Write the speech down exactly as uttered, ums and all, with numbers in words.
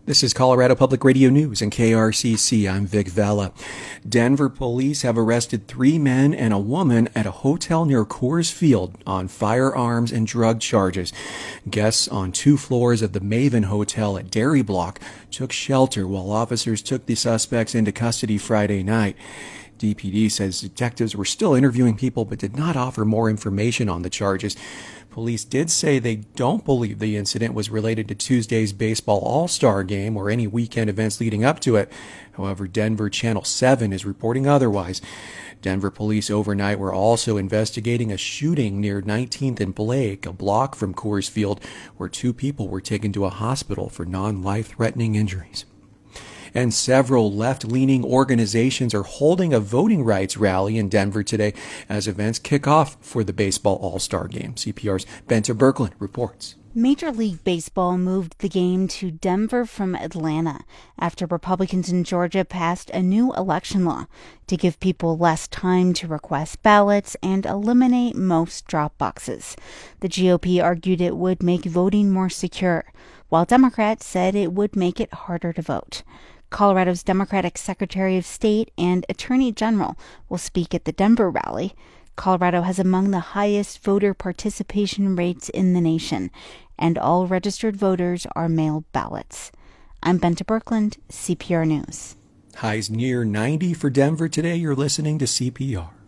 This is Colorado Public Radio News and K R C C. I'm Vic Vela. Denver police have arrested three men and a woman at a hotel near Coors Field on firearms and drug charges. Guests on two floors of the Maven Hotel at Dairy Block took shelter while officers took the suspects into custody Friday night. D P D says detectives were still interviewing people but did not offer more information on the charges. Police did say they don't believe the incident was related to Tuesday's baseball all-star game or any weekend events leading up to it. However, Denver Channel seven is reporting otherwise. Denver police overnight were also investigating a shooting near nineteenth and Blake, a block from Coors Field, where two people were taken to a hospital for non-life-threatening injuries. And several left-leaning organizations are holding a voting rights rally in Denver today as events kick off for the baseball all-star game. C P R's Benta Berkland reports. Major League Baseball moved the game to Denver from Atlanta after Republicans in Georgia passed a new election law to give people less time to request ballots and eliminate most drop boxes. The G O P argued it would make voting more secure, while Democrats said it would make it harder to vote. Colorado's Democratic Secretary of State and Attorney General will speak at the Denver rally. Colorado has among the highest voter participation rates in the nation, and all registered voters are mailed ballots. I'm Benta Berkland, C P R News. Highs near ninety for Denver today. You're listening to C P R.